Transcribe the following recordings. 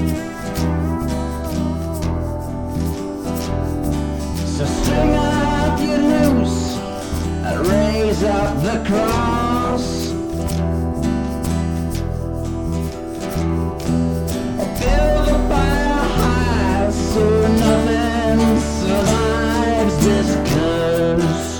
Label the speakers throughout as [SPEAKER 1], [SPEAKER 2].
[SPEAKER 1] So string up your noose and raise up the cross. Build a fire high so nothing survives this curse.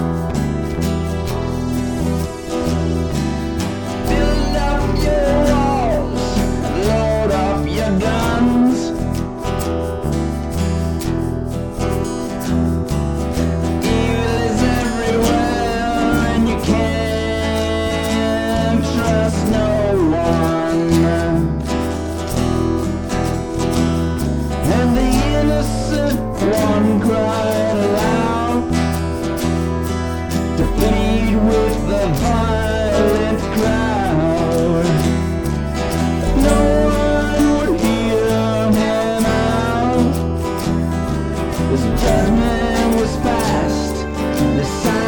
[SPEAKER 1] Build up your walls, load up your guns. Evil is everywhere and you can't trust no one. And the innocent one cried aloud to plead with the violent crowd. No one would hear him out. His judgment was passed. The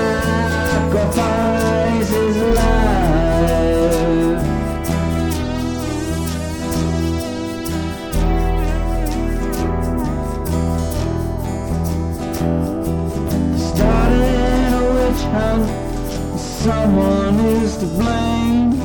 [SPEAKER 1] sacrifice is life. Starting a witch hunt, someone is to blame.